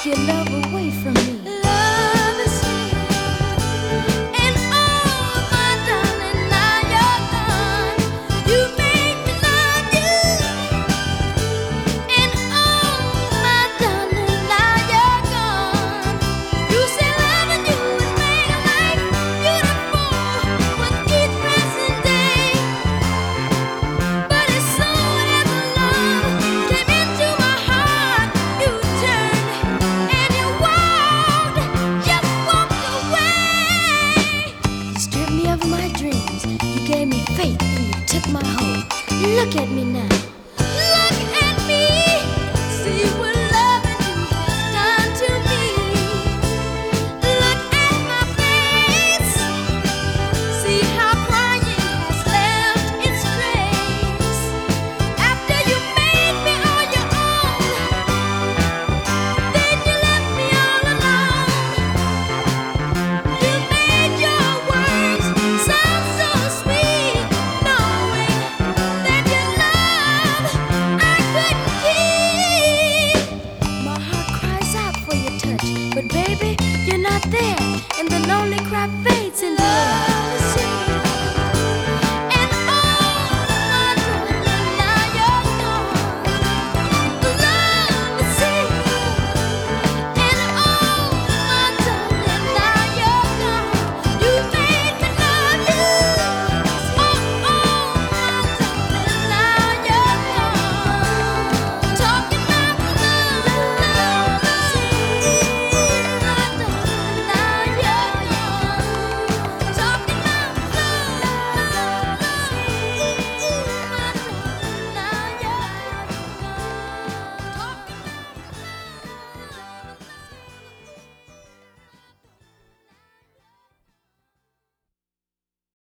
your love away from me. Love is sweet, and oh, my darling, now you're gone. You made me love you, and oh, my darling, now you're gone. You said loving you would make life beautiful with each passing day, but as soon as the love came into my heart, you turned and you walked, just walked away. You stripped me of my dreams. You gave me faith and you took my hope. Look at me now. Look at me, see what loving you has done to me. Look at my face, see how crying has left its trace. After you made me all your own, then you left me all alone. You made your words sound so sweet, knowing that your love I couldn't keep. My heart cries out for your touch, but baby, you're not there, and the lonely cry fades into